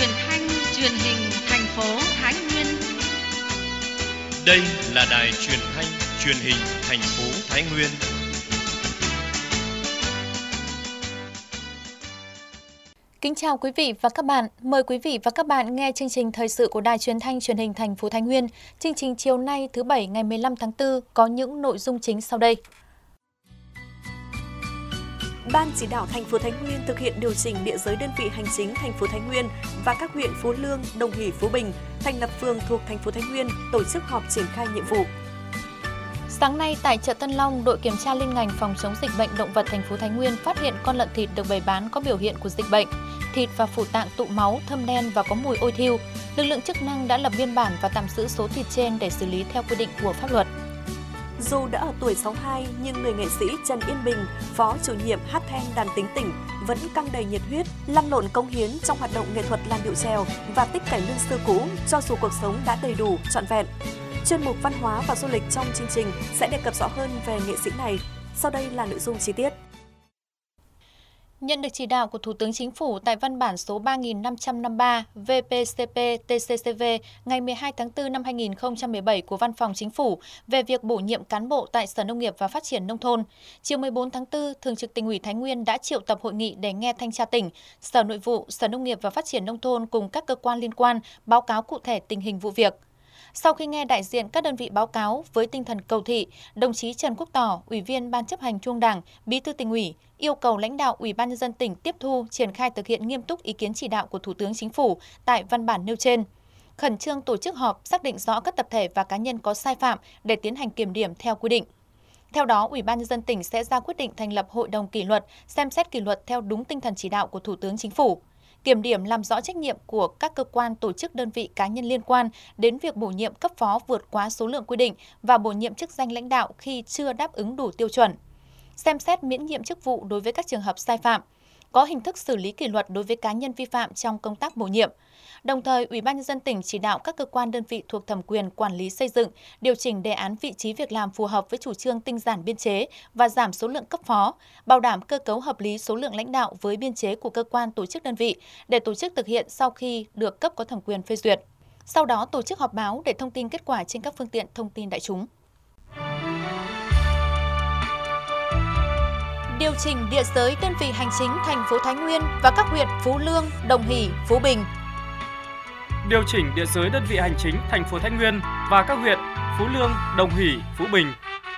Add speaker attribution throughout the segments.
Speaker 1: truyền thanh truyền hình thành phố Thái Nguyên.
Speaker 2: Đây là đài truyền thanh truyền hình thành phố Thái Nguyên.
Speaker 3: Kính chào quý vị và các bạn. Mời quý vị và các bạn nghe chương trình thời sự của Đài Truyền thanh Truyền hình thành phố Thái Nguyên. Chương trình chiều nay thứ Bảy ngày 15 tháng 4 có những nội dung chính sau đây.
Speaker 4: Ban chỉ đạo thành phố Thái Nguyên thực hiện điều chỉnh địa giới đơn vị hành chính thành phố Thái Nguyên và các huyện Phú Lương, Đồng Hỷ, Phú Bình thành lập phường thuộc thành phố Thái Nguyên tổ chức họp triển khai nhiệm vụ.
Speaker 3: Sáng nay tại chợ Tân Long, đội kiểm tra liên ngành phòng chống dịch bệnh động vật thành phố Thái Nguyên phát hiện con lợn thịt được bày bán có biểu hiện của dịch bệnh, thịt và phủ tạng tụ máu, thâm đen và có mùi ôi thiêu. Lực lượng chức năng đã lập biên bản và tạm giữ số thịt trên để xử lý theo quy định của pháp luật.
Speaker 4: Dù đã ở tuổi 62 nhưng người nghệ sĩ Trần Yên Bình, phó chủ nhiệm hát then đàn tính tỉnh vẫn căng đầy nhiệt huyết, lăn lộn cống hiến trong hoạt động nghệ thuật làn điệu chèo và tích cải lương xưa cũ cho dù cuộc sống đã đầy đủ, trọn vẹn. Chuyên mục văn hóa và du lịch trong chương trình sẽ đề cập rõ hơn về nghệ sĩ này. Sau đây là nội dung chi tiết.
Speaker 3: Nhận được chỉ đạo của Thủ tướng Chính phủ tại văn bản số 3553 VPCP-TCCV ngày 12 tháng 4 năm 2017 của Văn phòng Chính phủ về việc bổ nhiệm cán bộ tại Sở Nông nghiệp và Phát triển Nông thôn, chiều 14 tháng 4, Thường trực Tỉnh ủy Thái Nguyên đã triệu tập hội nghị để nghe Thanh tra tỉnh, Sở Nội vụ, Sở Nông nghiệp và Phát triển Nông thôn cùng các cơ quan liên quan báo cáo cụ thể tình hình vụ việc. Sau khi nghe đại diện các đơn vị báo cáo với tinh thần cầu thị, đồng chí Trần Quốc Tỏ, Ủy viên Ban chấp hành Trung ương Đảng, Bí thư Tỉnh ủy, yêu cầu lãnh đạo Ủy ban nhân dân tỉnh tiếp thu, triển khai thực hiện nghiêm túc ý kiến chỉ đạo của Thủ tướng Chính phủ tại văn bản nêu trên. Khẩn trương tổ chức họp xác định rõ các tập thể và cá nhân có sai phạm để tiến hành kiểm điểm theo quy định. Theo đó, Ủy ban nhân dân tỉnh sẽ ra quyết định thành lập hội đồng kỷ luật, xem xét kỷ luật theo đúng tinh thần chỉ đạo của Thủ tướng Chính phủ. Kiểm điểm làm rõ trách nhiệm của các cơ quan, tổ chức, đơn vị, cá nhân liên quan đến việc bổ nhiệm cấp phó vượt quá số lượng quy định và bổ nhiệm chức danh lãnh đạo khi chưa đáp ứng đủ tiêu chuẩn. Xem xét miễn nhiệm chức vụ đối với các trường hợp sai phạm, có hình thức xử lý kỷ luật đối với cá nhân vi phạm trong công tác bổ nhiệm. Đồng thời, Ủy ban nhân dân tỉnh chỉ đạo các cơ quan đơn vị thuộc thẩm quyền quản lý xây dựng, điều chỉnh đề án vị trí việc làm phù hợp với chủ trương tinh giản biên chế và giảm số lượng cấp phó, bảo đảm cơ cấu hợp lý số lượng lãnh đạo với biên chế của cơ quan tổ chức đơn vị để tổ chức thực hiện sau khi được cấp có thẩm quyền phê duyệt. Sau đó tổ chức họp báo để thông tin kết quả trên các phương tiện thông tin đại chúng. Điều chỉnh địa giới đơn vị hành chính thành phố Thái Nguyên và các huyện Phú Lương, Đồng Hỷ, Phú Bình.
Speaker 5: Điều chỉnh địa giới đơn vị hành chính thành phố Thái Nguyên và các huyện Phú Lương, Đồng Hỷ, Phú Bình.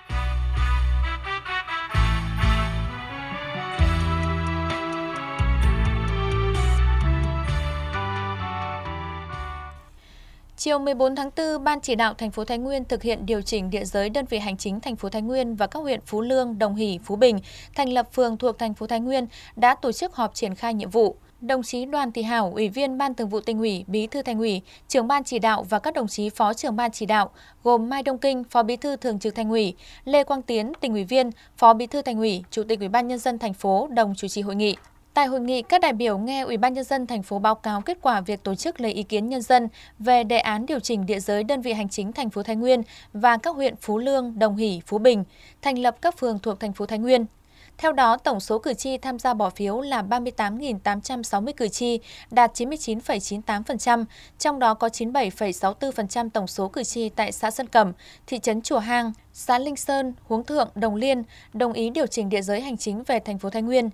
Speaker 3: Chiều 14 tháng 4, Ban chỉ đạo thành phố Thái Nguyên thực hiện điều chỉnh địa giới đơn vị hành chính thành phố Thái Nguyên và các huyện Phú Lương, Đồng Hỷ, Phú Bình thành lập phường thuộc thành phố Thái Nguyên đã tổ chức họp triển khai nhiệm vụ. Đồng chí Đoàn Thị Hảo, Ủy viên Ban Thường vụ Tỉnh ủy, Bí thư Thành ủy, Trưởng ban chỉ đạo và các đồng chí Phó trưởng ban chỉ đạo gồm Mai Đông Kinh, Phó Bí thư Thường trực Thành ủy, Lê Quang Tiến, Tỉnh ủy viên, Phó Bí thư Thành ủy, Chủ tịch Ủy ban nhân dân thành phố đồng chủ trì hội nghị. Tại hội nghị, các đại biểu nghe Ủy ban nhân dân thành phố báo cáo kết quả việc tổ chức lấy ý kiến nhân dân về đề án điều chỉnh địa giới đơn vị hành chính thành phố Thái Nguyên và các huyện Phú Lương, Đồng Hỷ, Phú Bình, thành lập các phường thuộc thành phố Thái Nguyên. Theo đó, tổng số cử tri tham gia bỏ phiếu là 38.860 cử tri, đạt 99,98%, trong đó có 97,64% tổng số cử tri tại xã Sơn Cẩm, thị trấn Chùa Hang, xã Linh Sơn, Huống Thượng, Đồng Liên đồng ý điều chỉnh địa giới hành chính về thành phố Thái Nguyên.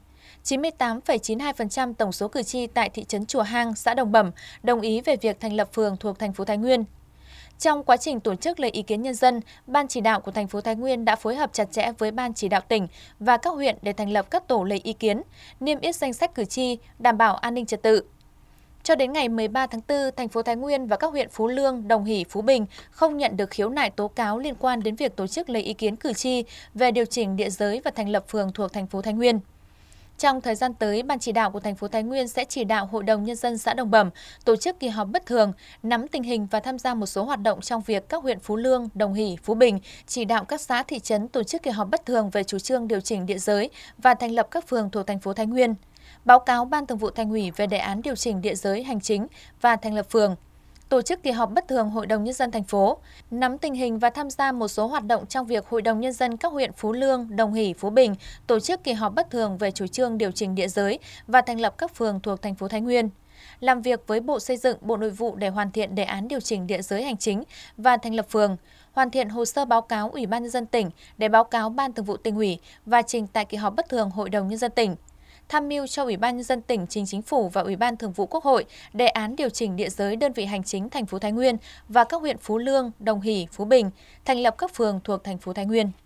Speaker 3: 98,92% tổng số cử tri tại thị trấn Chùa Hang, xã Đồng Bẩm đồng ý về việc thành lập phường thuộc thành phố Thái Nguyên. Trong quá trình tổ chức lấy ý kiến nhân dân, Ban chỉ đạo của thành phố Thái Nguyên đã phối hợp chặt chẽ với Ban chỉ đạo tỉnh và các huyện để thành lập các tổ lấy ý kiến, niêm yết danh sách cử tri, đảm bảo an ninh trật tự. Cho đến ngày 13 tháng 4, thành phố Thái Nguyên và các huyện Phú Lương, Đồng Hỷ, Phú Bình không nhận được khiếu nại tố cáo liên quan đến việc tổ chức lấy ý kiến cử tri về điều chỉnh địa giới và thành lập phường thuộc thành phố Thái Nguyên. Trong thời gian tới, Ban chỉ đạo của thành phố Thái Nguyên sẽ chỉ đạo Hội đồng Nhân dân xã Đồng Bẩm tổ chức kỳ họp bất thường, nắm tình hình và tham gia một số hoạt động trong việc các huyện Phú Lương, Đồng Hỷ, Phú Bình chỉ đạo các xã thị trấn tổ chức kỳ họp bất thường về chủ trương điều chỉnh địa giới và thành lập các phường thuộc thành phố Thái Nguyên. Báo cáo Ban Thường vụ Thành ủy về đề án điều chỉnh địa giới hành chính và thành lập phường. Tổ chức kỳ họp bất thường Hội đồng Nhân dân thành phố, nắm tình hình và tham gia một số hoạt động trong việc Hội đồng Nhân dân các huyện Phú Lương, Đồng Hỷ, Phú Bình tổ chức kỳ họp bất thường về chủ trương điều chỉnh địa giới và thành lập các phường thuộc thành phố Thái Nguyên. làm việc với Bộ Xây dựng, Bộ Nội vụ để hoàn thiện đề án điều chỉnh địa giới hành chính và thành lập phường, hoàn thiện hồ sơ báo cáo Ủy ban Nhân dân tỉnh để báo cáo Ban Thường vụ Tỉnh ủy và trình tại kỳ họp bất thường Hội đồng Nhân dân tỉnh. Tham mưu cho Ủy ban Nhân dân tỉnh trình Chính phủ và Ủy ban Thường vụ Quốc hội đề án điều chỉnh địa giới đơn vị hành chính thành phố Thái Nguyên và các huyện Phú Lương, Đồng Hỷ, Phú Bình, thành lập các phường thuộc thành phố Thái Nguyên.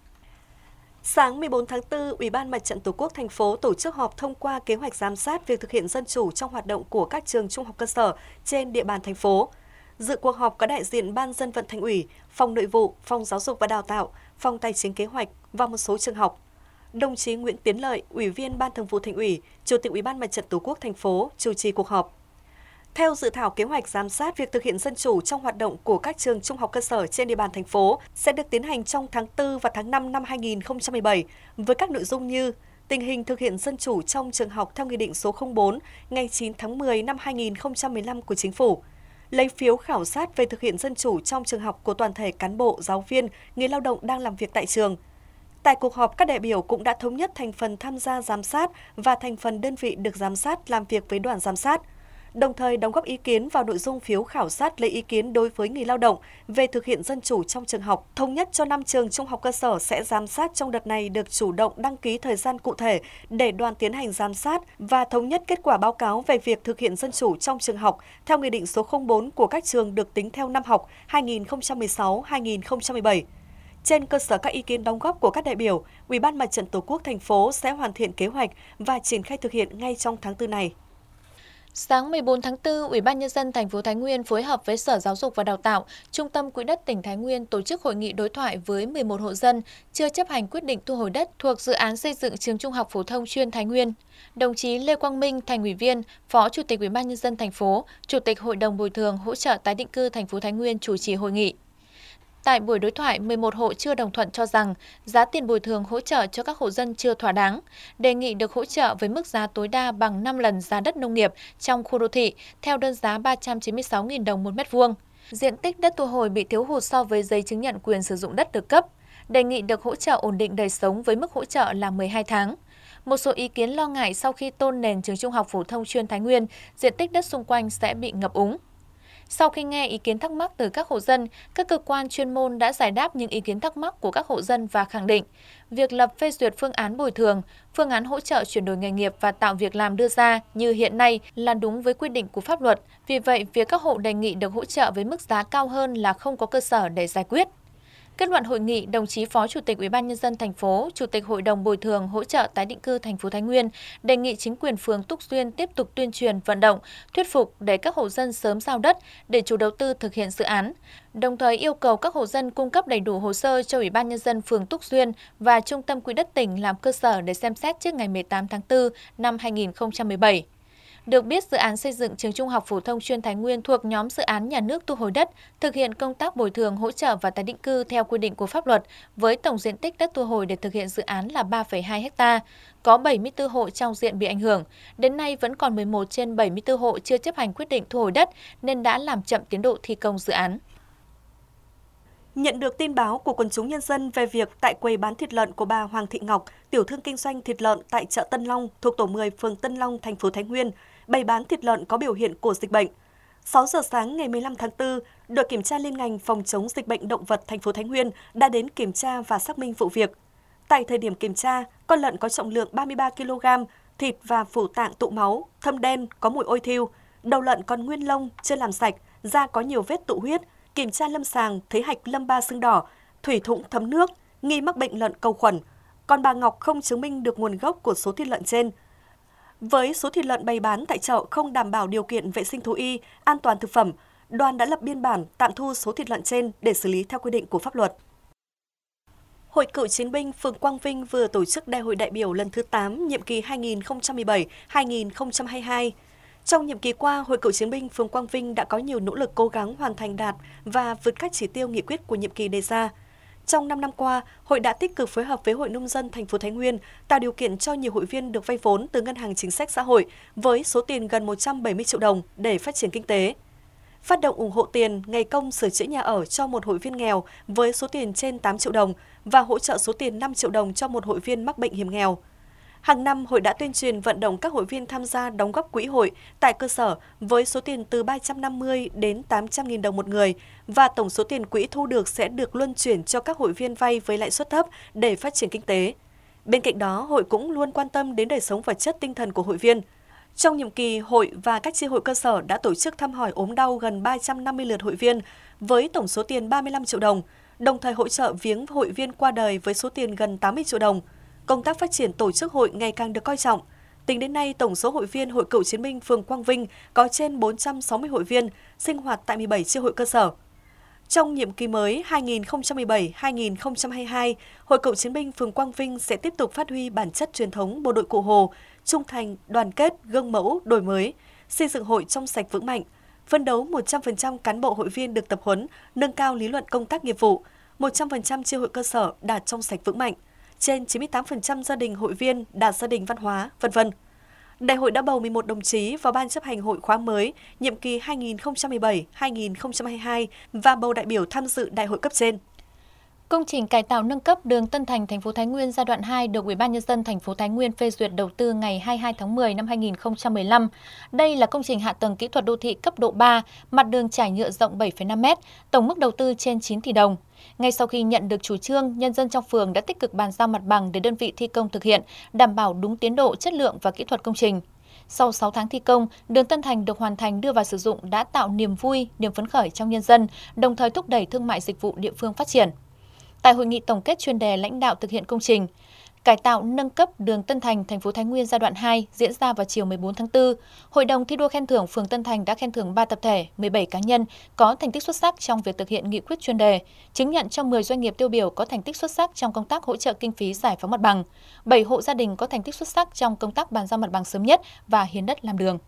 Speaker 4: Sáng 14 tháng 4, Ủy ban Mặt trận Tổ quốc thành phố tổ chức họp thông qua kế hoạch giám sát việc thực hiện dân chủ trong hoạt động của các trường trung học cơ sở trên địa bàn thành phố. Dự cuộc họp có đại diện Ban Dân vận Thành ủy, Phòng Nội vụ, Phòng Giáo dục và Đào tạo, Phòng Tài chính Kế hoạch và một số trường học. Đồng chí Nguyễn Tiến Lợi, Ủy viên Ban Thường vụ Thành ủy, Chủ tịch Ủy ban Mặt trận Tổ quốc thành phố chủ trì cuộc họp. Theo dự thảo kế hoạch giám sát việc thực hiện dân chủ trong hoạt động của các trường trung học cơ sở trên địa bàn thành phố sẽ được tiến hành trong tháng 4 và tháng 5 năm 2017 với các nội dung như tình hình thực hiện dân chủ trong trường học theo Nghị định số 04 ngày 9 tháng 10 năm 2015 của Chính phủ, lấy phiếu khảo sát về thực hiện dân chủ trong trường học của toàn thể cán bộ, giáo viên, người lao động đang làm việc tại trường. Tại cuộc họp, các đại biểu cũng đã thống nhất thành phần tham gia giám sát và thành phần đơn vị được giám sát làm việc với đoàn giám sát, đồng thời đóng góp ý kiến vào nội dung phiếu khảo sát lấy ý kiến đối với người lao động về thực hiện dân chủ trong trường học. Thống nhất cho 5 trường trung học cơ sở sẽ giám sát trong đợt này được chủ động đăng ký thời gian cụ thể để đoàn tiến hành giám sát và thống nhất kết quả báo cáo về việc thực hiện dân chủ trong trường học theo Nghị định số 04 của các trường được tính theo năm học 2016-2017. Trên cơ sở các ý kiến đóng góp của các đại biểu, Ủy ban Mặt trận Tổ quốc thành phố sẽ hoàn thiện kế hoạch và triển khai thực hiện ngay trong tháng 4 này.
Speaker 3: Sáng 14 tháng 4, Ủy ban Nhân dân thành phố Thái Nguyên phối hợp với Sở Giáo dục và Đào tạo, Trung tâm Quỹ đất tỉnh Thái Nguyên tổ chức hội nghị đối thoại với 11 hộ dân chưa chấp hành quyết định thu hồi đất thuộc dự án xây dựng trường Trung học phổ thông chuyên Thái Nguyên. Đồng chí Lê Quang Minh, Thành ủy viên, Phó Chủ tịch Ủy ban Nhân dân thành phố, Chủ tịch Hội đồng bồi thường hỗ trợ tái định cư thành phố Thái Nguyên chủ trì hội nghị. Tại buổi đối thoại, 11 hộ chưa đồng thuận cho rằng giá tiền bồi thường hỗ trợ cho các hộ dân chưa thỏa đáng, đề nghị được hỗ trợ với mức giá tối đa bằng 5 lần giá đất nông nghiệp trong khu đô thị, theo đơn giá 396.000 đồng một mét vuông. Diện tích đất thu hồi bị thiếu hụt so với giấy chứng nhận quyền sử dụng đất được cấp, đề nghị được hỗ trợ ổn định đời sống với mức hỗ trợ là 12 tháng. Một số ý kiến lo ngại sau khi tôn nền trường Trung học phổ thông chuyên Thái Nguyên, diện tích đất xung quanh sẽ bị ngập úng. Sau khi nghe ý kiến thắc mắc từ các hộ dân, các cơ quan chuyên môn đã giải đáp những ý kiến thắc mắc của các hộ dân và khẳng định việc lập phê duyệt phương án bồi thường, phương án hỗ trợ chuyển đổi nghề nghiệp và tạo việc làm đưa ra như hiện nay là đúng với quy định của pháp luật. Vì vậy, việc các hộ đề nghị được hỗ trợ với mức giá cao hơn là không có cơ sở để giải quyết. Kết luận hội nghị, đồng chí Phó Chủ tịch Ủy ban Nhân dân thành phố, Chủ tịch Hội đồng bồi thường hỗ trợ tái định cư thành phố Thái Nguyên đề nghị chính quyền phường Túc Xuyên tiếp tục tuyên truyền, vận động, thuyết phục để các hộ dân sớm giao đất để chủ đầu tư thực hiện dự án. Đồng thời yêu cầu các hộ dân cung cấp đầy đủ hồ sơ cho Ủy ban Nhân dân phường Túc Xuyên và Trung tâm Quỹ đất tỉnh làm cơ sở để xem xét trước ngày 18 tháng 4 năm 2017. Được biết, dự án xây dựng trường Trung học phổ thông chuyên Thái Nguyên thuộc nhóm dự án nhà nước thu hồi đất, thực hiện công tác bồi thường, hỗ trợ và tái định cư theo quy định của pháp luật, với tổng diện tích đất thu hồi để thực hiện dự án là 3,2 ha, có 74 hộ trong diện bị ảnh hưởng. Đến nay vẫn còn 11 trên 74 hộ chưa chấp hành quyết định thu hồi đất nên đã làm chậm tiến độ thi công dự án.
Speaker 4: Nhận được tin báo của quần chúng nhân dân về việc tại quầy bán thịt lợn của bà Hoàng Thị Ngọc, tiểu thương kinh doanh thịt lợn tại chợ Tân Long thuộc tổ 10 phường Tân Long, thành phố Thái Nguyên, bày bán thịt lợn có biểu hiện của dịch bệnh. 6 giờ sáng ngày 15 tháng 4, đội kiểm tra liên ngành phòng chống dịch bệnh động vật thành phố Thái Nguyên đã đến kiểm tra và xác minh vụ việc. Tại thời điểm kiểm tra, con lợn có trọng lượng 33 kg, thịt và phủ tạng tụ máu, thâm đen, có mùi ôi thiêu, đầu lợn còn nguyên lông, chưa làm sạch, da có nhiều vết tụ huyết. Kiểm tra lâm sàng thấy hạch lâm ba sưng đỏ, thủy thủng thấm nước, nghi mắc bệnh lợn cầu khuẩn. Còn bà Ngọc không chứng minh được nguồn gốc của số thịt lợn trên. Với số thịt lợn bày bán tại chợ không đảm bảo điều kiện vệ sinh thú y, an toàn thực phẩm, đoàn đã lập biên bản tạm thu số thịt lợn trên để xử lý theo quy định của pháp luật. Hội Cựu Chiến binh phường Quang Vinh vừa tổ chức Đại hội đại biểu lần thứ 8, nhiệm kỳ 2017-2022. Trong nhiệm kỳ qua, Hội Cựu Chiến binh phường Quang Vinh đã có nhiều nỗ lực cố gắng hoàn thành đạt và vượt các chỉ tiêu nghị quyết của nhiệm kỳ đề ra. Trong 5 năm qua, hội đã tích cực phối hợp với Hội Nông dân thành phố Thái Nguyên, tạo điều kiện cho nhiều hội viên được vay vốn từ Ngân hàng Chính sách Xã hội với số tiền gần 170 triệu đồng để phát triển kinh tế. Phát động ủng hộ tiền, ngày công sửa chữa nhà ở cho một hội viên nghèo với số tiền trên 8 triệu đồng và hỗ trợ số tiền 5 triệu đồng cho một hội viên mắc bệnh hiểm nghèo. Hàng năm, hội đã tuyên truyền vận động các hội viên tham gia đóng góp quỹ hội tại cơ sở với số tiền từ 350 đến 800.000 đồng một người và tổng số tiền quỹ thu được sẽ được luân chuyển cho các hội viên vay với lãi suất thấp để phát triển kinh tế. Bên cạnh đó, hội cũng luôn quan tâm đến đời sống vật chất tinh thần của hội viên. Trong nhiệm kỳ, hội và các chi hội cơ sở đã tổ chức thăm hỏi ốm đau gần 350 lượt hội viên với tổng số tiền 35 triệu đồng, đồng thời hỗ trợ viếng hội viên qua đời với số tiền gần 80 triệu đồng. Công tác phát triển tổ chức hội ngày càng được coi trọng. Tính đến nay, tổng số hội viên Hội Cựu Chiến binh phường Quang Vinh có trên 460 hội viên sinh hoạt tại 17 chi hội cơ sở. Trong nhiệm kỳ mới 2017-2022, Hội Cựu Chiến binh phường Quang Vinh sẽ tiếp tục phát huy bản chất truyền thống bộ đội Cụ Hồ, trung thành, đoàn kết, gương mẫu, đổi mới, xây dựng hội trong sạch vững mạnh, phấn đấu 100% cán bộ hội viên được tập huấn, nâng cao lý luận công tác nghiệp vụ, 100% chi hội cơ sở đạt trong sạch vững mạnh, trên 98% gia đình hội viên đạt gia đình văn hóa, v.v. Đại hội đã bầu 11 đồng chí vào Ban chấp hành hội khóa mới, nhiệm kỳ 2017-2022 và bầu đại biểu tham dự đại hội cấp trên.
Speaker 3: Công trình cải tạo nâng cấp đường Tân Thành, thành phố Thái Nguyên giai đoạn 2 được Ủy ban nhân dân thành phố Thái Nguyên phê duyệt đầu tư ngày 22 tháng 10 năm 2015. Đây là công trình hạ tầng kỹ thuật đô thị cấp độ 3, mặt đường trải nhựa rộng 7,5 m, tổng mức đầu tư trên 9 tỷ đồng. Ngay sau khi nhận được chủ trương, nhân dân trong phường đã tích cực bàn giao mặt bằng để đơn vị thi công thực hiện, đảm bảo đúng tiến độ, chất lượng và kỹ thuật công trình. Sau 6 tháng thi công, đường Tân Thành được hoàn thành đưa vào sử dụng đã tạo niềm vui, niềm phấn khởi trong nhân dân, đồng thời thúc đẩy thương mại dịch vụ địa phương phát triển. Tại hội nghị tổng kết chuyên đề lãnh đạo thực hiện công trình cải tạo nâng cấp đường Tân Thành, thành phố Thái Nguyên giai đoạn 2 diễn ra vào chiều 14 tháng 4, Hội đồng thi đua khen thưởng phường Tân Thành đã khen thưởng 3 tập thể, 17 cá nhân có thành tích xuất sắc trong việc thực hiện nghị quyết chuyên đề, chứng nhận cho 10 doanh nghiệp tiêu biểu có thành tích xuất sắc trong công tác hỗ trợ kinh phí giải phóng mặt bằng, 7 hộ gia đình có thành tích xuất sắc trong công tác bàn giao mặt bằng sớm nhất và hiến đất làm đường.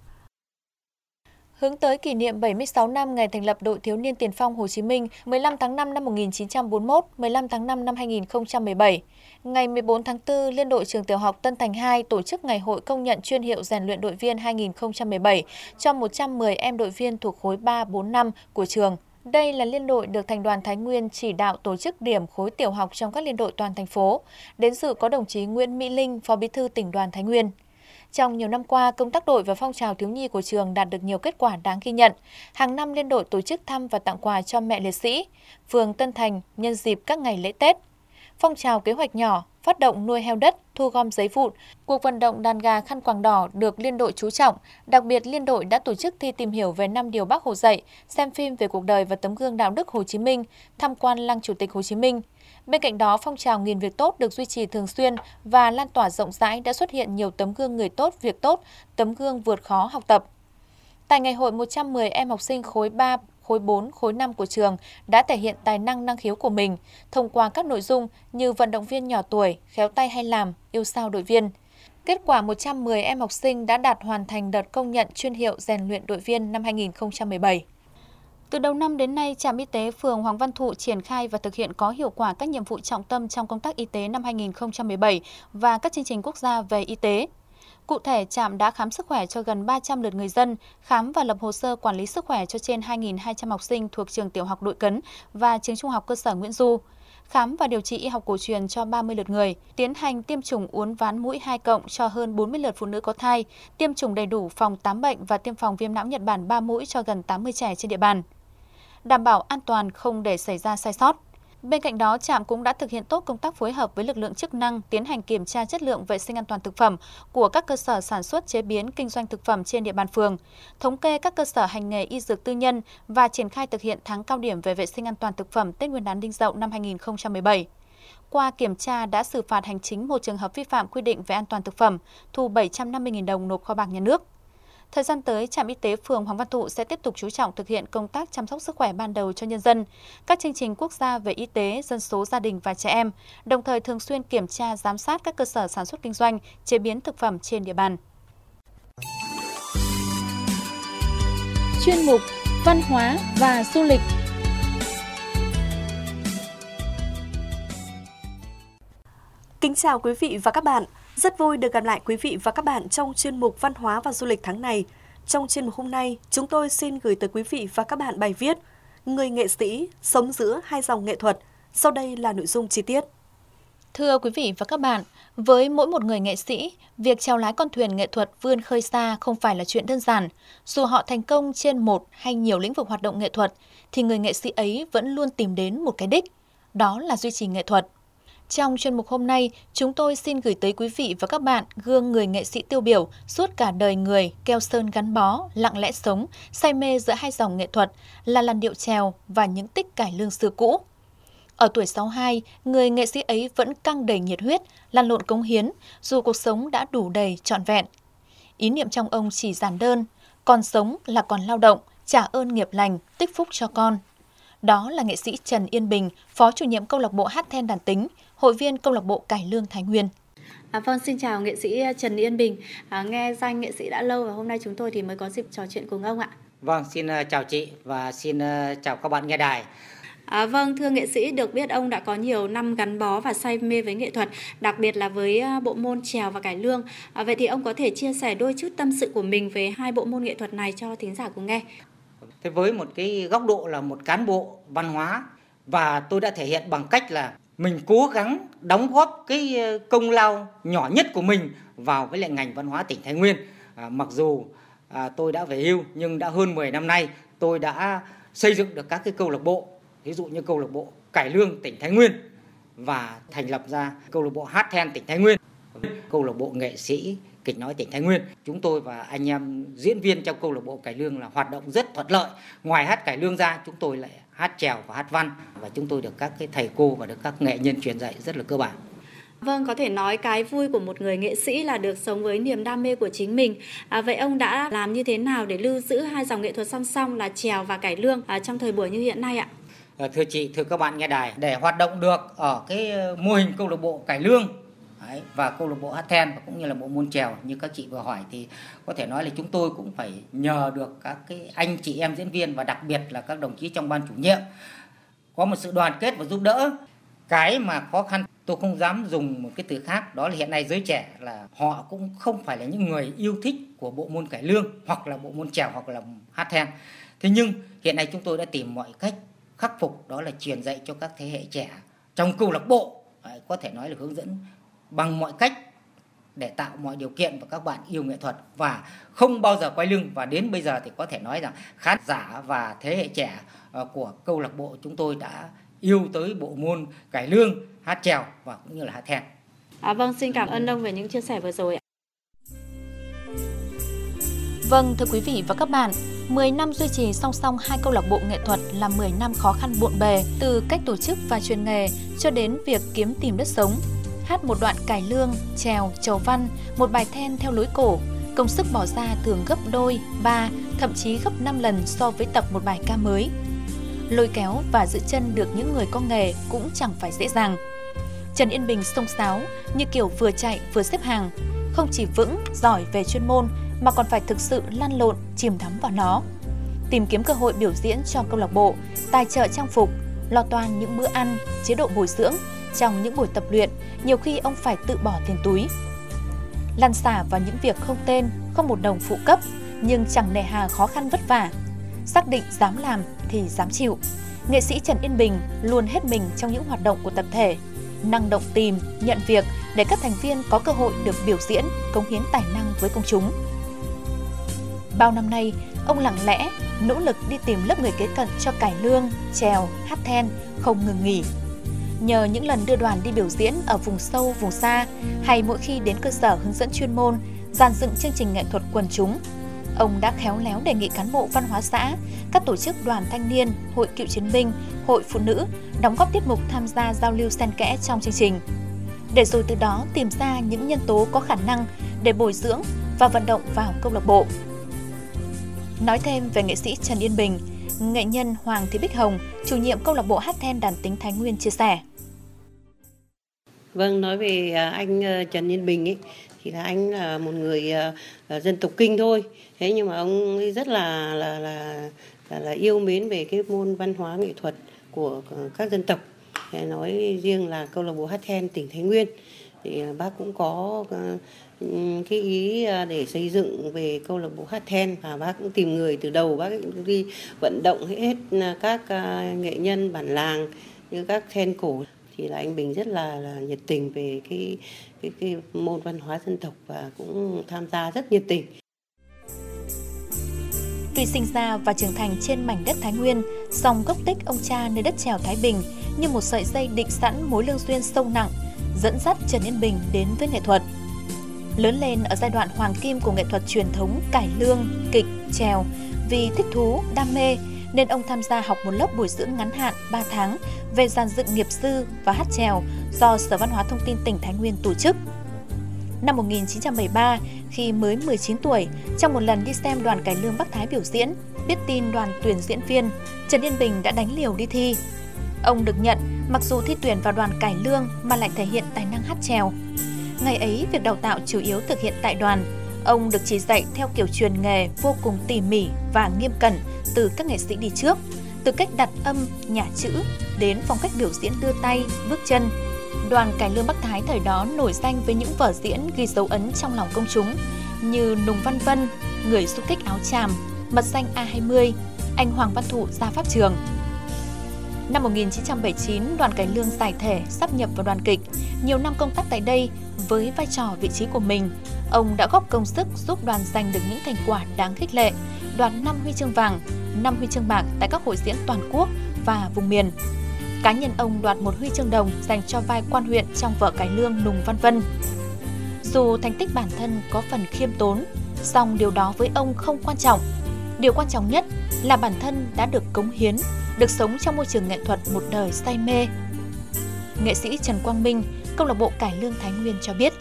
Speaker 3: Hướng tới kỷ niệm 76 năm ngày thành lập Đội Thiếu niên Tiền phong Hồ Chí Minh 15 tháng 5 năm 1941, 15 tháng 5 năm 2017, ngày 14 tháng 4, Liên đội Trường Tiểu học Tân Thành 2 tổ chức Ngày hội công nhận chuyên hiệu rèn luyện đội viên 2017 cho 110 em đội viên thuộc khối 3, 4, 5 của trường. Đây là liên đội được Thành đoàn Thái Nguyên chỉ đạo tổ chức điểm khối tiểu học trong các liên đội toàn thành phố. Đến dự có đồng chí Nguyễn Mỹ Linh, Phó Bí thư Tỉnh đoàn Thái Nguyên. Trong nhiều năm qua, công tác đội và phong trào thiếu nhi của trường đạt được nhiều kết quả đáng ghi nhận. Hàng năm liên đội tổ chức thăm và tặng quà cho mẹ liệt sĩ, phường Tân Thành nhân dịp các ngày lễ Tết. Phong trào kế hoạch nhỏ, phát động nuôi heo đất, thu gom giấy vụn, cuộc vận động đàn gà khăn quàng đỏ được liên đội chú trọng. Đặc biệt, liên đội đã tổ chức thi tìm hiểu về 5 điều Bác Hồ dạy, xem phim về cuộc đời và tấm gương đạo đức Hồ Chí Minh, tham quan lăng Chủ tịch Hồ Chí Minh. Bên cạnh đó, phong trào nghìn việc tốt được duy trì thường xuyên và lan tỏa rộng rãi đã xuất hiện nhiều tấm gương người tốt, việc tốt, tấm gương vượt khó học tập. Tại ngày hội, 110 em học sinh khối 3, khối 4, khối 5 của trường đã thể hiện tài năng năng khiếu của mình thông qua các nội dung như vận động viên nhỏ tuổi, khéo tay hay làm, yêu sao đội viên. Kết quả 110 em học sinh đã đạt hoàn thành đợt công nhận chuyên hiệu rèn luyện đội viên năm 2017. Từ đầu năm đến nay, trạm y tế phường Hoàng Văn Thụ triển khai và thực hiện có hiệu quả các nhiệm vụ trọng tâm trong công tác y tế năm 2017 và các chương trình quốc gia về y tế. Cụ thể, trạm đã khám sức khỏe cho gần 300 lượt người dân, khám và lập hồ sơ quản lý sức khỏe cho trên 2.200 học sinh thuộc trường tiểu học Đội Cấn và trường trung học cơ sở Nguyễn Du, khám và điều trị y học cổ truyền cho 30 lượt người, tiến hành tiêm chủng uốn ván mũi 2+ cho hơn 40 lượt phụ nữ có thai, tiêm chủng đầy đủ phòng 8 bệnh và tiêm phòng viêm não Nhật Bản 3 mũi cho gần 80 trẻ trên địa bàn. Đảm bảo an toàn không để xảy ra sai sót. Bên cạnh đó, trạm cũng đã thực hiện tốt công tác phối hợp với lực lượng chức năng, tiến hành kiểm tra chất lượng vệ sinh an toàn thực phẩm của các cơ sở sản xuất chế biến kinh doanh thực phẩm trên địa bàn phường, thống kê các cơ sở hành nghề y dược tư nhân và triển khai thực hiện tháng cao điểm về vệ sinh an toàn thực phẩm Tết Nguyên đán Đinh Dậu năm 2017. Qua kiểm tra đã xử phạt hành chính một trường hợp vi phạm quy định về an toàn thực phẩm, thu 750.000 đồng nộp kho bạc nhà nước. Thời gian tới, trạm y tế phường Hoàng Văn Thụ sẽ tiếp tục chú trọng thực hiện công tác chăm sóc sức khỏe ban đầu cho nhân dân, các chương trình quốc gia về y tế, dân số gia đình và trẻ em, đồng thời thường xuyên kiểm tra, giám sát các cơ sở sản xuất kinh doanh, chế biến thực phẩm trên địa bàn.
Speaker 1: Chuyên mục Văn hóa và du lịch.
Speaker 4: Kính chào quý vị và các bạn. Rất vui được gặp lại quý vị và các bạn trong chuyên mục Văn hóa và du lịch tháng này. Trong chuyên mục hôm nay, chúng tôi xin gửi tới quý vị và các bạn bài viết Người nghệ sĩ sống giữa hai dòng nghệ thuật. Sau đây là nội dung chi tiết.
Speaker 3: Thưa quý vị và các bạn, với mỗi một người nghệ sĩ, việc chèo lái con thuyền nghệ thuật vươn khơi xa không phải là chuyện đơn giản. Dù họ thành công trên một hay nhiều lĩnh vực hoạt động nghệ thuật, thì người nghệ sĩ ấy vẫn luôn tìm đến một cái đích, đó là duy trì nghệ thuật. Trong chuyên mục hôm nay, chúng tôi xin gửi tới quý vị và các bạn gương người nghệ sĩ tiêu biểu suốt cả đời người keo sơn gắn bó, lặng lẽ sống, say mê giữa hai dòng nghệ thuật là làn điệu chèo và những tích cải lương xưa cũ. Ở tuổi 62, người nghệ sĩ ấy vẫn căng đầy nhiệt huyết, lăn lộn cống hiến, dù cuộc sống đã đủ đầy trọn vẹn. Ý niệm trong ông chỉ giản đơn, còn sống là còn lao động, trả ơn nghiệp lành, tích phúc cho con. Đó là nghệ sĩ Trần Yên Bình, Phó chủ nhiệm câu lạc bộ hát then đàn tính, hội viên câu lạc bộ cải lương Thái Nguyên.
Speaker 6: Vâng, xin chào nghệ sĩ Trần Yên Bình. Nghe danh nghệ sĩ đã lâu và hôm nay chúng tôi thì mới có dịp trò chuyện cùng ông ạ.
Speaker 7: Vâng, xin chào chị và xin chào các bạn nghe đài.
Speaker 6: Vâng, thưa nghệ sĩ, được biết ông đã có nhiều năm gắn bó và say mê với nghệ thuật, đặc biệt là với bộ môn chèo và cải lương. Vậy thì ông có thể chia sẻ đôi chút tâm sự của mình về hai bộ môn nghệ thuật này cho thính giả cùng nghe.
Speaker 7: Thế với một cái góc độ là một cán bộ văn hóa, và tôi đã thể hiện bằng cách là mình cố gắng đóng góp cái công lao nhỏ nhất của mình vào với lại ngành văn hóa tỉnh Thái Nguyên. Mặc dù tôi đã về hưu nhưng đã hơn 10 năm nay tôi đã xây dựng được các cái câu lạc bộ, ví dụ như câu lạc bộ cải lương tỉnh Thái Nguyên và thành lập ra câu lạc bộ hát then tỉnh Thái Nguyên, câu lạc bộ nghệ sĩ kịch nói tỉnh Thái Nguyên. Chúng tôi và anh em diễn viên trong câu lạc bộ cải lương là hoạt động rất thuận lợi. Ngoài hát cải lương ra, chúng tôi lại hát chèo và hát văn, và chúng tôi được các cái thầy cô và được các nghệ nhân truyền dạy rất là cơ bản.
Speaker 6: Vâng, có thể nói cái vui của một người nghệ sĩ là được sống với niềm đam mê của chính mình. Vậy ông đã làm như thế nào để lưu giữ hai dòng nghệ thuật song song là chèo và cải lương trong thời buổi như hiện nay ạ?
Speaker 7: Thưa chị, thưa các bạn nghe đài, để hoạt động được ở cái mô hình câu lạc bộ cải lương và câu lạc bộ hát then và cũng như là bộ môn chèo như các chị vừa hỏi, thì có thể nói là chúng tôi cũng phải nhờ được các cái anh chị em diễn viên và đặc biệt là các đồng chí trong ban chủ nhiệm có một sự đoàn kết và giúp đỡ. Cái mà khó khăn tôi không dám dùng một cái từ khác, đó là hiện nay giới trẻ là họ cũng không phải là những người yêu thích của bộ môn cải lương hoặc là bộ môn chèo hoặc là hát then. Thế nhưng hiện nay chúng tôi đã tìm mọi cách khắc phục, đó là truyền dạy cho các thế hệ trẻ trong câu lạc bộ, có thể nói là hướng dẫn bằng mọi cách để tạo mọi điều kiện và các bạn yêu nghệ thuật và không bao giờ quay lưng. Và đến bây giờ thì có thể nói rằng khán giả và thế hệ trẻ của câu lạc bộ chúng tôi đã yêu tới bộ môn cải lương, hát chèo và cũng như là hát then.
Speaker 6: Vâng, xin cảm ơn ông về những chia sẻ vừa rồi.
Speaker 3: Vâng, thưa quý vị và các bạn, 10 năm duy trì song song hai câu lạc bộ nghệ thuật là 10 năm khó khăn bộn bề, từ cách tổ chức và truyền nghề cho đến việc kiếm tìm đất sống. Hát một đoạn cải lương, chèo, chầu văn, một bài then theo lối cổ, công sức bỏ ra thường gấp đôi, 3, thậm chí gấp 5 lần so với tập một bài ca mới. Lôi kéo và giữ chân được những người có nghề cũng chẳng phải dễ dàng. Trần Yên Bình xông xáo như kiểu vừa chạy vừa xếp hàng, không chỉ vững, giỏi về chuyên môn mà còn phải thực sự lăn lộn, chìm đắm vào nó. Tìm kiếm cơ hội biểu diễn cho câu lạc bộ, tài trợ trang phục, lo toan những bữa ăn, chế độ bồi dưỡng. Trong những buổi tập luyện, nhiều khi ông phải tự bỏ tiền túi. Lăn xả vào những việc không tên, không một đồng phụ cấp, nhưng chẳng nề hà khó khăn vất vả. Xác định dám làm thì dám chịu. Nghệ sĩ Trần Yên Bình luôn hết mình trong những hoạt động của tập thể, năng động tìm, nhận việc để các thành viên có cơ hội được biểu diễn, cống hiến tài năng với công chúng. Bao năm nay, ông lặng lẽ, nỗ lực đi tìm lớp người kế cận cho cải lương, chèo, hát then, không ngừng nghỉ. Nhờ những lần đưa đoàn đi biểu diễn ở vùng sâu, vùng xa, hay mỗi khi đến cơ sở hướng dẫn chuyên môn, dàn dựng chương trình nghệ thuật quần chúng, ông đã khéo léo đề nghị cán bộ văn hóa xã, các tổ chức đoàn thanh niên, hội cựu chiến binh, hội phụ nữ đóng góp tiết mục tham gia giao lưu xen kẽ trong chương trình, để rồi từ đó tìm ra những nhân tố có khả năng để bồi dưỡng và vận động vào câu lạc bộ. Nói thêm về nghệ sĩ Trần Yên Bình, nghệ nhân Hoàng Thị Bích Hồng, chủ nhiệm câu lạc bộ hát then đàn tính Thái Nguyên chia sẻ.
Speaker 8: Vâng, nói về anh Trần Yên Bình ấy, thì là anh là một người dân tộc Kinh thôi. Thế nhưng mà ông ấy rất là yêu mến về cái môn văn hóa nghệ thuật của các dân tộc. Nói riêng là câu lạc bộ hát then tỉnh Thái Nguyên thì bác cũng có cái ý để xây dựng về câu lạc bộ hát then, và bác cũng tìm người từ đầu, bác cũng đi vận động hết các nghệ nhân bản làng như các then cổ. thì là anh Bình rất là nhiệt tình về cái môn văn hóa dân tộc và cũng tham gia rất nhiệt tình.
Speaker 3: Tuy sinh ra và trưởng thành trên mảnh đất Thái Nguyên, song gốc tích ông cha nơi đất chèo Thái Bình như một sợi dây định sẵn mối lương duyên sâu nặng, dẫn dắt Trần Yên Bình đến với nghệ thuật. Lớn lên ở giai đoạn hoàng kim của nghệ thuật truyền thống cải lương, kịch, chèo, vì thích thú, đam mê nên ông tham gia học một lớp bồi dưỡng ngắn hạn 3 tháng về dàn dựng nghiệp dư và hát chèo do Sở Văn hóa Thông tin tỉnh Thái Nguyên tổ chức. Năm 1973, khi mới 19 tuổi, trong một lần đi xem đoàn cải lương Bắc Thái biểu diễn, biết tin đoàn tuyển diễn viên, Trần Yên Bình đã đánh liều đi thi. Ông được nhận, mặc dù thi tuyển vào đoàn cải lương mà lại thể hiện tài năng hát chèo. Ngày ấy, việc đào tạo chủ yếu thực hiện tại đoàn. Ông được chỉ dạy theo kiểu truyền nghề vô cùng tỉ mỉ và nghiêm cẩn từ các nghệ sĩ đi trước, từ cách đặt âm, nhả chữ đến phong cách biểu diễn đưa tay, bước chân. Đoàn cải lương Bắc Thái thời đó nổi danh với những vở diễn ghi dấu ấn trong lòng công chúng như Nùng Văn Vân, Người du kích áo tràm, Mật danh A20, Anh Hoàng Văn Thụ ra pháp trường. Năm 1979, đoàn cải lương giải thể sắp nhập vào đoàn kịch. Nhiều năm công tác tại đây, với vai trò vị trí của mình, ông đã góp công sức giúp đoàn giành được những thành quả đáng khích lệ, đoạt 5 huy chương vàng, 5 huy chương bạc tại các hội diễn toàn quốc và vùng miền. Cá nhân ông đoạt 1 huy chương đồng dành cho vai quan huyện trong vở cải lương Nùng Văn Vân. Dù thành tích bản thân có phần khiêm tốn, song điều đó với ông không quan trọng. Điều quan trọng nhất là bản thân đã được cống hiến, được sống trong môi trường nghệ thuật một đời say mê. Nghệ sĩ Trần Quang Minh, câu lạc bộ cải lương Thái Nguyên cho biết.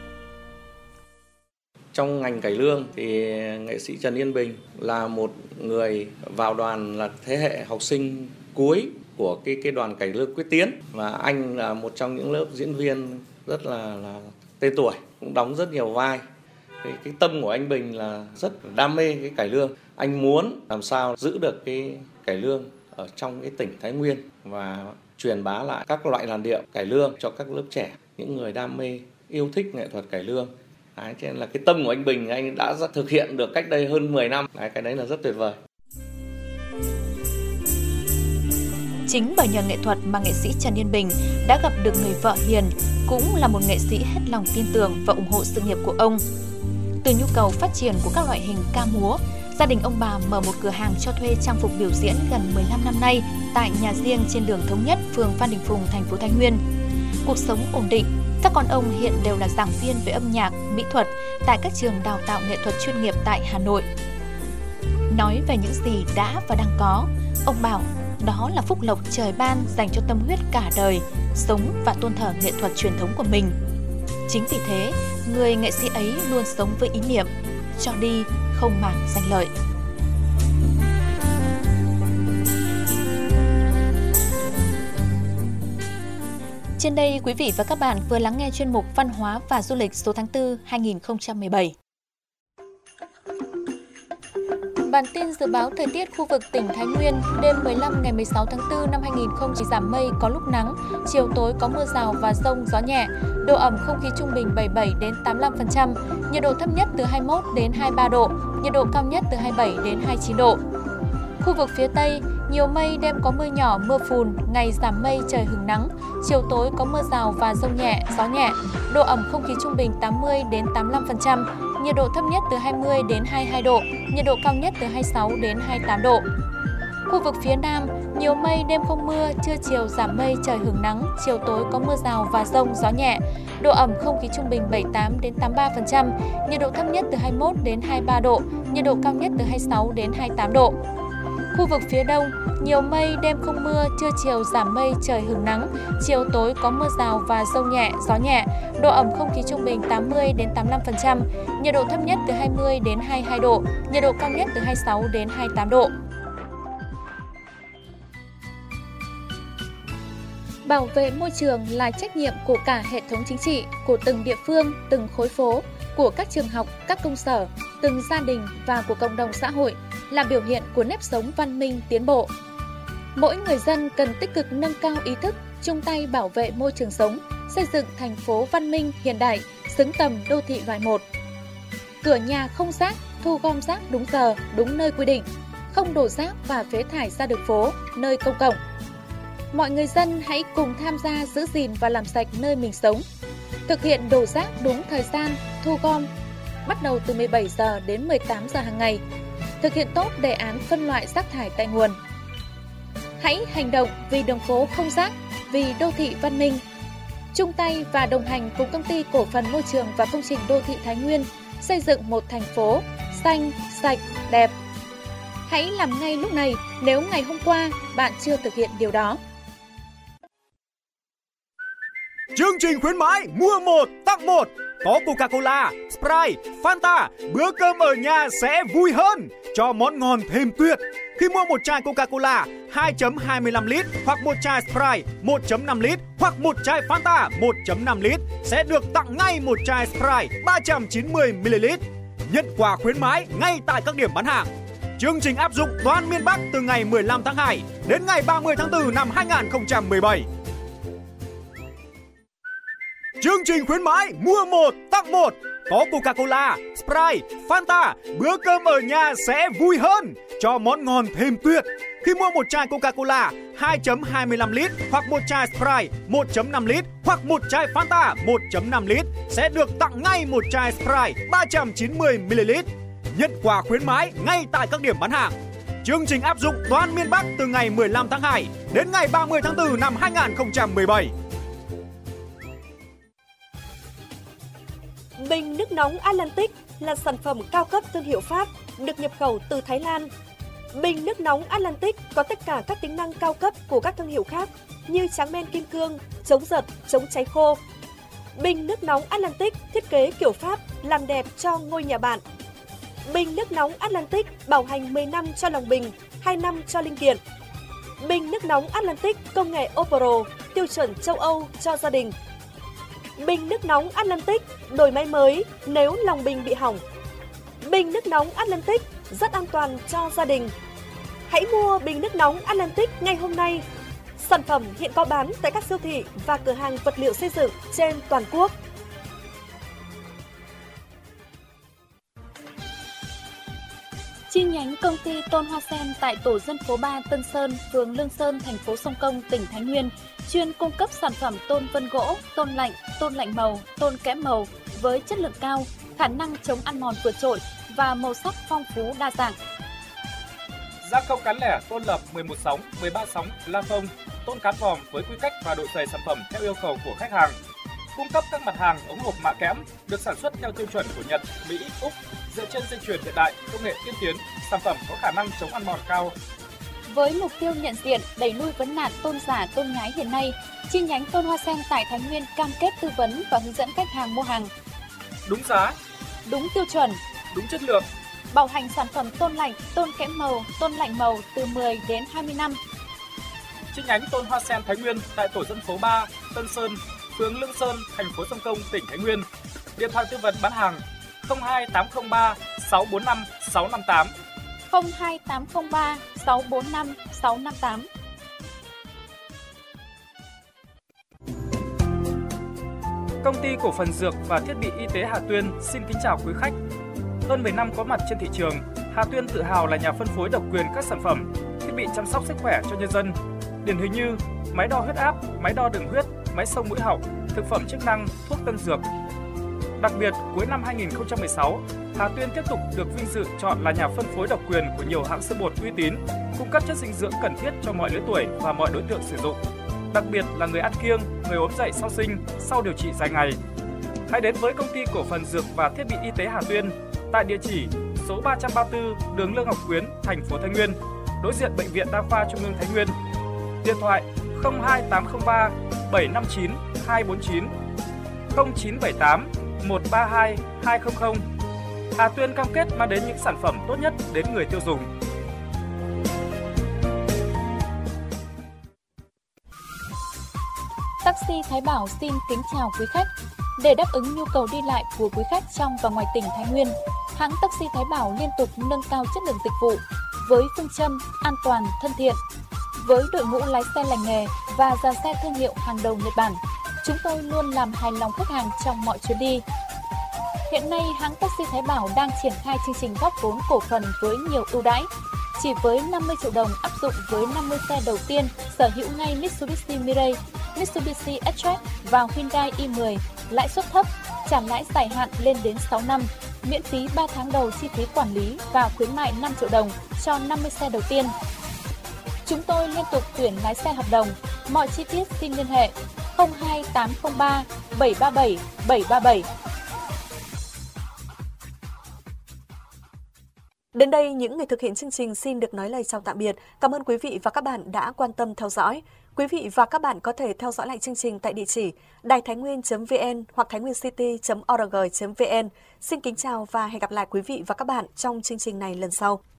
Speaker 9: Trong ngành cải lương thì nghệ sĩ Trần Yên Bình là một người vào đoàn là thế hệ học sinh cuối của cái đoàn cải lương Quyết Tiến, và anh là một trong những lớp diễn viên rất là tên tuổi, cũng đóng rất nhiều vai. Cái tâm của anh Bình là rất đam mê cái cải lương. Anh muốn làm sao giữ được cái cải lương ở trong cái tỉnh Thái Nguyên và truyền bá lại các loại làn điệu cải lương cho các lớp trẻ, những người đam mê yêu thích nghệ thuật cải lương. Đấy, cho nên là cái tâm của anh Bình anh đã thực hiện được cách đây hơn 10 năm. Đấy, cái đấy là rất tuyệt vời.
Speaker 3: Chính bởi nhờ nghệ thuật mà nghệ sĩ Trần Yên Bình đã gặp được người vợ hiền, cũng là một nghệ sĩ hết lòng tin tưởng và ủng hộ sự nghiệp của ông. Từ nhu cầu phát triển của các loại hình ca múa, gia đình ông bà mở một cửa hàng cho thuê trang phục biểu diễn gần 15 năm nay tại nhà riêng trên đường Thống Nhất, phường Phan Đình Phùng, thành phố Thái Nguyên. Cuộc sống ổn định, các con ông hiện đều là giảng viên về âm nhạc, mỹ thuật tại các trường đào tạo nghệ thuật chuyên nghiệp tại Hà Nội. Nói về những gì đã và đang có, ông bảo đó là phúc lộc trời ban dành cho tâm huyết cả đời, sống và tôn thờ nghệ thuật truyền thống của mình. Chính vì thế, người nghệ sĩ ấy luôn sống với ý niệm cho đi không màng danh lợi. Trên đây, quý vị và các bạn vừa lắng nghe chuyên mục Văn hóa và Du lịch số tháng 4 2017. Bản tin dự báo thời tiết khu vực tỉnh Thái Nguyên đêm 15 ngày 16 tháng 4 năm 2017 giảm mây, có lúc nắng, chiều tối có mưa rào và dông, gió nhẹ, độ ẩm không khí trung bình 77 đến 85%, nhiệt độ thấp nhất từ 21 đến 23 độ, nhiệt độ cao nhất từ 27 đến 29 độ. Khu vực phía Tây, nhiều mây, đêm có mưa nhỏ, mưa phùn, ngày giảm mây, trời hửng nắng, chiều tối có mưa rào và dông nhẹ, gió nhẹ, độ ẩm không khí trung bình 80 đến 85%, nhiệt độ thấp nhất từ 20 đến 22 độ, nhiệt độ cao nhất từ 26 đến 28 độ. Khu vực phía Nam, nhiều mây, đêm không mưa, trưa chiều giảm mây, trời hửng nắng, chiều tối có mưa rào và dông, gió nhẹ, độ ẩm không khí trung bình 78 đến 83%, nhiệt độ thấp nhất từ 21 đến 23 độ, nhiệt độ cao nhất từ 26 đến 28 độ. Khu vực phía Đông, nhiều mây, đêm không mưa, trưa chiều giảm mây, trời hửng nắng, chiều tối có mưa rào và dông nhẹ, gió nhẹ, độ ẩm không khí trung bình 80 đến 85%, nhiệt độ thấp nhất từ 20 đến 22 độ, nhiệt độ cao nhất từ 26 đến 28 độ. Bảo vệ môi trường là trách nhiệm của cả hệ thống chính trị, của từng địa phương, từng khối phố, của các trường học, các công sở, từng gia đình và của cộng đồng xã hội, là biểu hiện của nếp sống văn minh tiến bộ. Mỗi người dân cần tích cực nâng cao ý thức, chung tay bảo vệ môi trường sống, xây dựng thành phố văn minh hiện đại, xứng tầm đô thị loại 1. Cửa nhà không rác, thu gom rác đúng giờ, đúng nơi quy định, không đổ rác và phế thải ra đường phố, nơi công cộng.
Speaker 1: Mọi người dân hãy cùng tham gia giữ gìn và làm sạch nơi mình sống. Thực hiện đổ rác đúng thời gian, thu gom, bắt đầu từ 17 giờ đến 18 giờ hàng ngày. Thực hiện tốt đề án phân loại rác thải tại nguồn. Hãy hành động vì đường phố không rác, vì đô thị văn minh. Chung tay và đồng hành cùng Công ty Cổ phần Môi trường và Công trình Đô thị Thái Nguyên xây dựng một thành phố xanh, sạch, đẹp. Hãy làm ngay lúc này nếu ngày hôm qua bạn chưa thực hiện điều đó.
Speaker 10: Chương trình khuyến mãi mua 1 tặng 1. Có Coca-Cola, Sprite, Fanta, bữa cơm ở nhà sẽ vui hơn, cho món ngon thêm tuyệt. Khi mua một chai Coca-Cola 2.25 lít hoặc một chai Sprite 1.5 lít hoặc một chai Fanta 1.5 lít sẽ được tặng ngay một chai Sprite 390 ml. Nhận quà khuyến mãi ngay tại các điểm bán hàng. Chương trình áp dụng toàn miền Bắc từ ngày 15 tháng 2 đến ngày 30 tháng 4 năm 2017. Chương trình khuyến mãi mua 1 tặng 1. Có Coca-Cola, Sprite, Fanta, bữa cơm ở nhà sẽ vui hơn, cho món ngon thêm tuyệt. Khi mua một chai Coca-Cola 2.25 lít hoặc một chai Sprite 1.5 lít hoặc một chai Fanta 1.5 lít sẽ được tặng ngay một chai Sprite 390 ml. Nhận quà khuyến mãi ngay tại các điểm bán hàng. Chương trình áp dụng toàn miền Bắc từ ngày 15 tháng 2 đến ngày 30 tháng 4 năm 2017.
Speaker 4: Bình nước nóng Atlantic là sản phẩm cao cấp thương hiệu Pháp, được nhập khẩu từ Thái Lan. Bình nước nóng Atlantic có tất cả các tính năng cao cấp của các thương hiệu khác như tráng men kim cương, chống giật, chống cháy khô. Bình nước nóng Atlantic thiết kế kiểu Pháp, làm đẹp cho ngôi nhà bạn. Bình nước nóng Atlantic bảo hành 10 năm cho lòng bình, 2 năm cho linh kiện. Bình nước nóng Atlantic công nghệ Opro, tiêu chuẩn châu Âu cho gia đình. Bình nước nóng Atlantic đổi máy mới nếu lòng bình bị hỏng. Bình nước nóng Atlantic rất an toàn cho gia đình. Hãy mua bình nước nóng Atlantic ngay hôm nay. Sản phẩm hiện có bán tại các siêu thị và cửa hàng vật liệu xây dựng trên toàn quốc.
Speaker 1: Chi nhánh công ty Tôn Hoa Sen tại tổ dân phố 3 Tân Sơn, phường Lương Sơn, thành phố Sông Công, tỉnh Thái Nguyên chuyên cung cấp sản phẩm tôn vân gỗ, tôn lạnh màu, tôn kẽm màu với chất lượng cao, khả năng chống ăn mòn vượt trội và màu sắc phong phú đa dạng.
Speaker 5: Gia công cán lẻ tôn lập 11 sóng, 13 sóng, la phông, tôn cán vòm với quy cách và độ dày sản phẩm theo yêu cầu của khách hàng. Cung cấp các mặt hàng ống hộp mạ kẽm được sản xuất theo tiêu chuẩn của Nhật, Mỹ, Úc, dựa trên dây chuyền hiện đại, công nghệ tiên tiến, sản phẩm có khả năng chống ăn mòn cao.
Speaker 1: Với mục tiêu nhận diện, đẩy lui vấn nạn tôn giả, tôn nhái hiện nay, chi nhánh Tôn Hoa Sen tại Thái Nguyên cam kết tư vấn và hướng dẫn khách hàng mua hàng
Speaker 5: đúng giá,
Speaker 1: đúng tiêu chuẩn,
Speaker 5: đúng chất lượng.
Speaker 1: Bảo hành sản phẩm tôn lạnh, tôn kẽm màu, tôn lạnh màu từ 10 đến 20 năm.
Speaker 5: Chi nhánh Tôn Hoa Sen Thái Nguyên tại tổ dân phố 3, Tân Sơn, phường Lương Sơn, thành phố Sông Công, tỉnh Thái Nguyên. Điện thoại tư vấn bán hàng 02803 645 658.
Speaker 1: 02803 645 658.
Speaker 5: Công ty Cổ phần Dược và Thiết bị Y tế Hà Tuyên xin kính chào quý khách. Hơn 10 năm có mặt trên thị trường, Hà Tuyên tự hào là nhà phân phối độc quyền các sản phẩm, thiết bị chăm sóc sức khỏe cho nhân dân. Điển hình như máy đo huyết áp, máy đo đường huyết, máy xông mũi họng, thực phẩm chức năng, thuốc tân dược. Đặc biệt, cuối năm 2016, Hà Tuyên tiếp tục được vinh dự chọn là nhà phân phối độc quyền của nhiều hãng sữa bột uy tín, cung cấp chất dinh dưỡng cần thiết cho mọi lứa tuổi và mọi đối tượng sử dụng. Đặc biệt là người ăn kiêng, người ốm dậy sau sinh, sau điều trị dài ngày. Hãy đến với Công ty Cổ phần Dược và Thiết bị Y tế Hà Tuyên tại địa chỉ số 334 đường Lương Ngọc Quyến, thành phố Thái Nguyên, đối diện Bệnh viện Đa khoa Trung ương Thái Nguyên. Điện thoại 02803 759 249 0978 132 200. Hà Tuyên cam kết mang đến những sản phẩm tốt nhất đến người tiêu dùng.
Speaker 1: Taxi Thái Bảo xin kính chào quý khách. Để đáp ứng nhu cầu đi lại của quý khách trong và ngoài tỉnh Thái Nguyên, hãng Taxi Thái Bảo liên tục nâng cao chất lượng dịch vụ với phương châm an toàn, thân thiện. Với đội ngũ lái xe lành nghề và dàn xe thương hiệu hàng đầu Nhật Bản, chúng tôi luôn làm hài lòng khách hàng trong mọi chuyến đi. Hiện nay, hãng Taxi Thái Bảo đang triển khai chương trình góp vốn cổ phần với nhiều ưu đãi.
Speaker 3: Chỉ với 50 triệu đồng áp dụng với 50 xe đầu tiên, sở hữu ngay Mitsubishi Mirage, Mitsubishi X-Track và Hyundai i10, lãi suất thấp, trả lãi dài hạn lên đến 6 năm, miễn phí 3 tháng đầu chi phí quản lý và khuyến mại 5 triệu đồng cho 50 xe đầu tiên. Chúng tôi liên tục tuyển lái xe hợp đồng. Mọi chi tiết xin liên hệ 02803 737 737.
Speaker 4: Đến đây, những người thực hiện chương trình xin được nói lời chào tạm biệt. Cảm ơn quý vị và các bạn đã quan tâm theo dõi. Quý vị và các bạn có thể theo dõi lại chương trình tại địa chỉ đàitháinhnguyên.vn hoặc thainhnguyêncity.org.vn. Xin kính chào và hẹn gặp lại quý vị và các bạn trong chương trình này lần sau.